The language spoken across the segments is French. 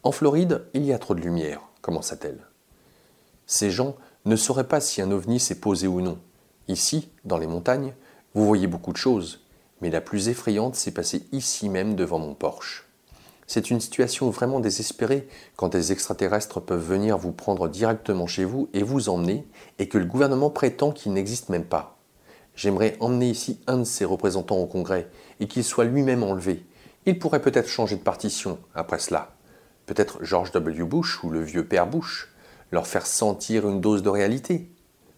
En Floride, il y a trop de lumière, commença-t-elle. Ces gens ne sauraient pas si un ovni s'est posé ou non. Ici, dans les montagnes, vous voyez beaucoup de choses, mais la plus effrayante s'est passée ici même devant mon porche. C'est une situation vraiment désespérée quand des extraterrestres peuvent venir vous prendre directement chez vous et vous emmener, et que le gouvernement prétend qu'il n'existe même pas. J'aimerais emmener ici un de ses représentants au Congrès et qu'il soit lui-même enlevé. Il pourrait peut-être changer de partition après cela. Peut-être George W. Bush ou le vieux père Bush, leur faire sentir une dose de réalité.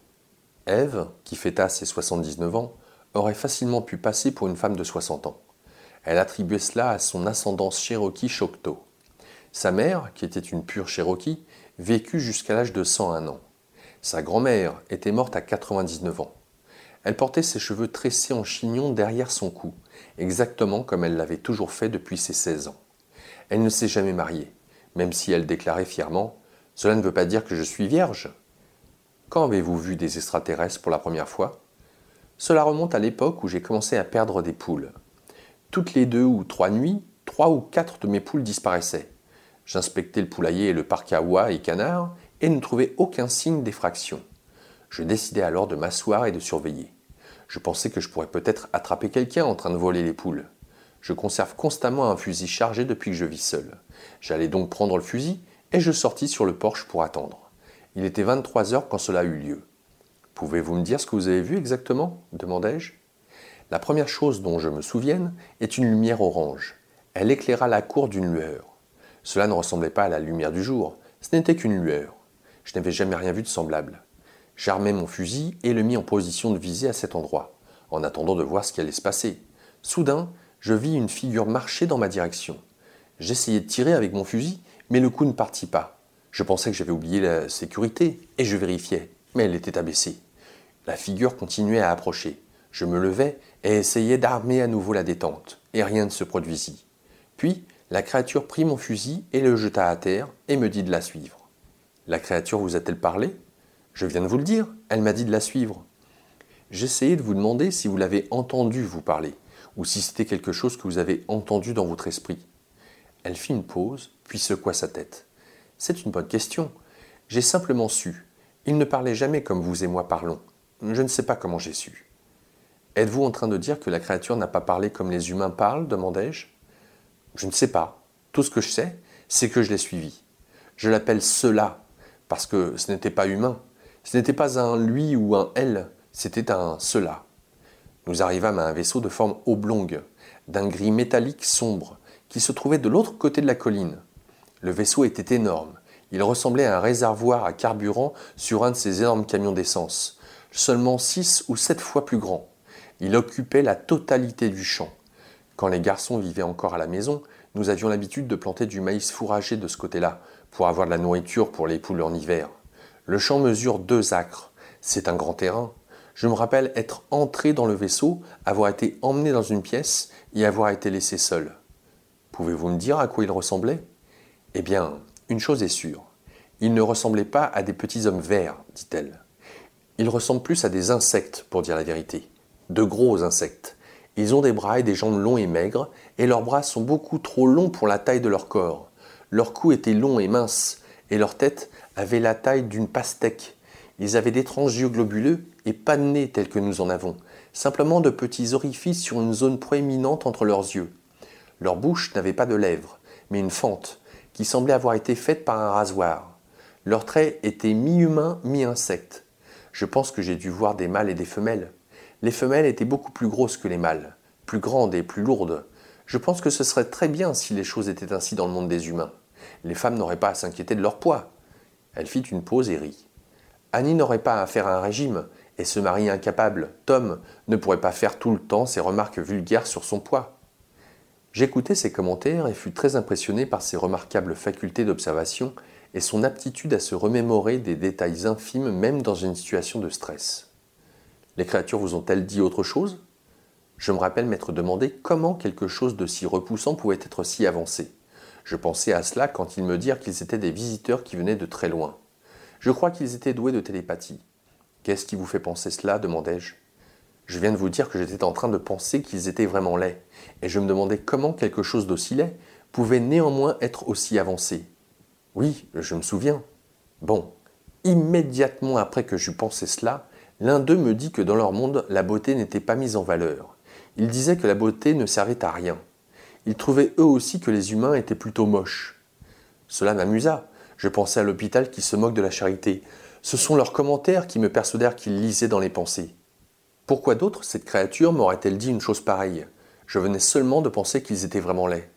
Ève, qui fêta ses 79 ans, aurait facilement pu passer pour une femme de 60 ans. Elle attribuait cela à son ascendance Cherokee-Choctaw. Sa mère, qui était une pure Cherokee, vécut jusqu'à l'âge de 101 ans. Sa grand-mère était morte à 99 ans. Elle portait ses cheveux tressés en chignon derrière son cou, exactement comme elle l'avait toujours fait depuis ses 16 ans. Elle ne s'est jamais mariée, même si elle déclarait fièrement « Cela ne veut pas dire que je suis vierge ». Quand avez-vous vu des extraterrestres pour la première fois ? Cela remonte à l'époque où j'ai commencé à perdre des poules. Toutes les 2 ou 3 nuits, 3 ou 4 de mes poules disparaissaient. J'inspectais le poulailler et le parc à oies et canards et ne trouvais aucun signe d'effraction. Je décidai alors de m'asseoir et de surveiller. Je pensais que je pourrais peut-être attraper quelqu'un en train de voler les poules. Je conserve constamment un fusil chargé depuis que je vis seul. J'allais donc prendre le fusil et je sortis sur le porche pour attendre. Il était 23 heures quand cela eut lieu. « Pouvez-vous me dire ce que vous avez vu exactement ?» demandai-je. La première chose dont je me souvienne est une lumière orange. Elle éclaira la cour d'une lueur. Cela ne ressemblait pas à la lumière du jour, ce n'était qu'une lueur. Je n'avais jamais rien vu de semblable. J'armai mon fusil et le mis en position de visée à cet endroit, en attendant de voir ce qui allait se passer. Soudain, je vis une figure marcher dans ma direction. J'essayai de tirer avec mon fusil, mais le coup ne partit pas. Je pensais que j'avais oublié la sécurité, et je vérifiais, mais elle était abaissée. La figure continuait à approcher. Je me levai et essayai d'armer à nouveau la détente, et rien ne se produisit. Puis, la créature prit mon fusil et le jeta à terre, et me dit de la suivre. La créature vous a-t-elle parlé ? Je viens de vous le dire, elle m'a dit de la suivre. J'essayais de vous demander si vous l'avez entendu vous parler, ou si c'était quelque chose que vous avez entendu dans votre esprit. Elle fit une pause, puis secoua sa tête. C'est une bonne question. J'ai simplement su. Il ne parlait jamais comme vous et moi parlons. Je ne sais pas comment j'ai su. Êtes-vous en train de dire que la créature n'a pas parlé comme les humains parlent ? Demandai-je. Je ne sais pas. Tout ce que je sais, c'est que je l'ai suivi. Je l'appelle cela, parce que ce n'était pas humain. Ce n'était pas un lui ou un elle, c'était un cela. Nous arrivâmes à un vaisseau de forme oblongue, d'un gris métallique sombre, qui se trouvait de l'autre côté de la colline. Le vaisseau était énorme. Il ressemblait à un réservoir à carburant sur un de ces énormes camions d'essence, seulement 6 ou 7 fois plus grand. Il occupait la totalité du champ. Quand les garçons vivaient encore à la maison, nous avions l'habitude de planter du maïs fourragé de ce côté-là, pour avoir de la nourriture pour les poules en hiver. Le champ mesure 2 acres. C'est un grand terrain. Je me rappelle être entré dans le vaisseau, avoir été emmené dans une pièce et avoir été laissé seul. Pouvez-vous me dire à quoi il ressemblait ? Eh bien, une chose est sûre. Il ne ressemblait pas à des petits hommes verts, dit-elle. Il ressemble plus à des insectes, pour dire la vérité. De gros insectes. Ils ont des bras et des jambes longs et maigres, et leurs bras sont beaucoup trop longs pour la taille de leur corps. Leur cou était long et mince, et leur tête avait la taille d'une pastèque. Ils avaient d'étranges yeux globuleux et pas de nez tel que nous en avons, simplement de petits orifices sur une zone proéminente entre leurs yeux. Leur bouche n'avait pas de lèvres, mais une fente, qui semblait avoir été faite par un rasoir. Leurs traits étaient mi-humains, mi-insectes. Je pense que j'ai dû voir des mâles et des femelles. Les femelles étaient beaucoup plus grosses que les mâles, plus grandes et plus lourdes. Je pense que ce serait très bien si les choses étaient ainsi dans le monde des humains. Les femmes n'auraient pas à s'inquiéter de leur poids. Elle fit une pause et rit. Annie n'aurait pas à faire un régime, et ce mari incapable, Tom, ne pourrait pas faire tout le temps ces remarques vulgaires sur son poids. J'écoutai ses commentaires et fus très impressionné par ses remarquables facultés d'observation et son aptitude à se remémorer des détails infimes même dans une situation de stress. Les créatures vous ont-elles dit autre chose ? Je me rappelle m'être demandé comment quelque chose de si repoussant pouvait être si avancé. Je pensais à cela quand ils me dirent qu'ils étaient des visiteurs qui venaient de très loin. Je crois qu'ils étaient doués de télépathie. « Qu'est-ce qui vous fait penser cela ?» demandai-je. Je viens de vous dire que j'étais en train de penser qu'ils étaient vraiment laids, et je me demandais comment quelque chose d'aussi laid pouvait néanmoins être aussi avancé. Oui, je me souviens. Bon, immédiatement après que j'eus pensé cela, l'un d'eux me dit que dans leur monde, la beauté n'était pas mise en valeur. Ils disaient que la beauté ne servait à rien. Ils trouvaient eux aussi que les humains étaient plutôt moches. Cela m'amusa. Je pensais à l'hôpital qui se moque de la charité. Ce sont leurs commentaires qui me persuadèrent qu'ils lisaient dans les pensées. Pourquoi d'autre cette créature m'aurait-elle dit une chose pareille? Je venais seulement de penser qu'ils étaient vraiment laids.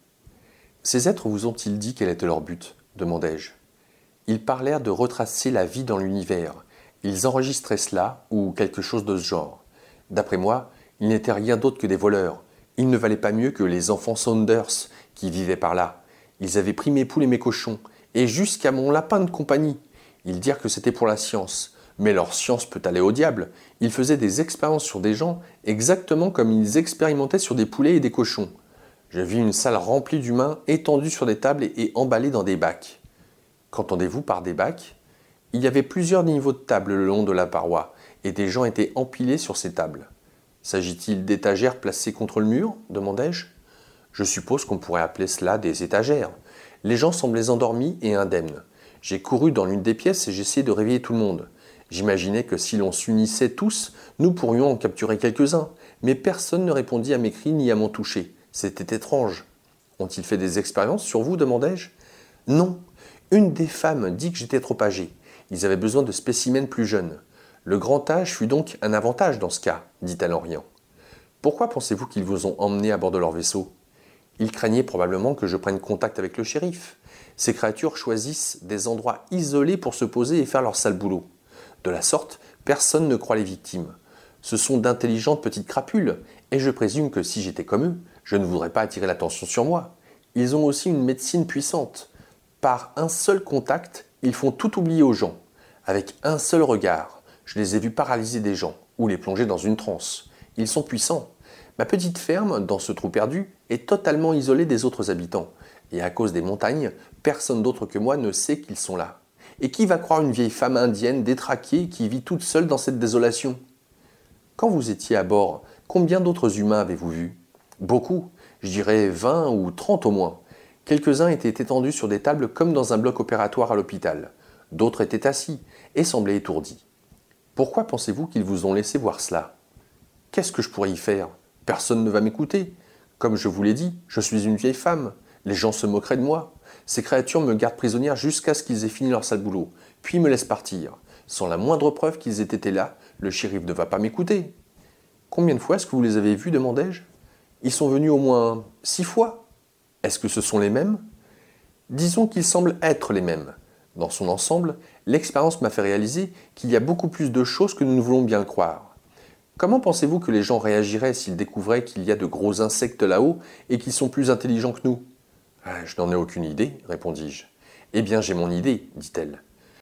Ces êtres vous ont-ils dit quel était leur but? Demandai-je. Ils parlèrent de retracer la vie dans l'univers. Ils enregistraient cela, ou quelque chose de ce genre. D'après moi, ils n'étaient rien d'autre que des voleurs. Ils ne valaient pas mieux que les enfants Saunders qui vivaient par là. Ils avaient pris mes poules et mes cochons, et jusqu'à mon lapin de compagnie. Ils dirent que c'était pour la science. Mais leur science peut aller au diable. Ils faisaient des expériences sur des gens exactement comme ils expérimentaient sur des poulets et des cochons. Je vis une salle remplie d'humains étendus sur des tables et emballés dans des bacs. Qu'entendez-vous par des bacs? Il y avait plusieurs niveaux de tables le long de la paroi, et des gens étaient empilés sur ces tables. S'agit-il d'étagères placées contre le mur? Demandai-je. Je suppose qu'on pourrait appeler cela des étagères. Les gens semblaient endormis et indemnes. J'ai couru dans l'une des pièces et j'essayai de réveiller tout le monde. J'imaginais que si l'on s'unissait tous, nous pourrions en capturer quelques-uns, mais personne ne répondit à mes cris ni à mon toucher. C'était étrange. Ont-ils fait des expériences sur vous? Demandai-je. Non. Une des femmes dit que j'étais trop âgé. Ils avaient besoin de spécimens plus jeunes. Le grand âge fut donc un avantage dans ce cas, dit-elle en riant. Pourquoi pensez-vous qu'ils vous ont emmené à bord de leur vaisseau? Ils craignaient probablement que je prenne contact avec le shérif. Ces créatures choisissent des endroits isolés pour se poser et faire leur sale boulot. De la sorte, personne ne croit les victimes. Ce sont d'intelligentes petites crapules, et je présume que si j'étais comme eux, je ne voudrais pas attirer l'attention sur moi. Ils ont aussi une médecine puissante. Par un seul contact, ils font tout oublier aux gens. Avec un seul regard, je les ai vus paralyser des gens, ou les plonger dans une transe. Ils sont puissants. Ma petite ferme, dans ce trou perdu, est totalement isolée des autres habitants. Et à cause des montagnes, personne d'autre que moi ne sait qu'ils sont là. Et qui va croire une vieille femme indienne détraquée qui vit toute seule dans cette désolation? Quand vous étiez à bord, combien d'autres humains avez-vous vus? Beaucoup, je dirais 20 ou 30 au moins. Quelques-uns étaient étendus sur des tables comme dans un bloc opératoire à l'hôpital. D'autres étaient assis et semblaient étourdis. Pourquoi pensez-vous qu'ils vous ont laissé voir cela? Qu'est-ce que je pourrais y faire? Personne ne va m'écouter. Comme je vous l'ai dit, je suis une vieille femme. Les gens se moqueraient de moi. Ces créatures me gardent prisonnière jusqu'à ce qu'ils aient fini leur sale boulot, puis me laissent partir. Sans la moindre preuve qu'ils aient été là, le shérif ne va pas m'écouter. Combien de fois est-ce que vous les avez vus? Demandai-je. Ils sont venus au moins 6 fois. Est-ce que ce sont les mêmes? Disons qu'ils semblent être les mêmes. Dans son ensemble, l'expérience m'a fait réaliser qu'il y a beaucoup plus de choses que nous ne voulons bien le croire. Comment pensez-vous que les gens réagiraient s'ils découvraient qu'il y a de gros insectes là-haut et qu'ils sont plus intelligents que nous? Je n'en ai aucune idée, répondis-je. Eh bien, j'ai mon idée, dit-elle.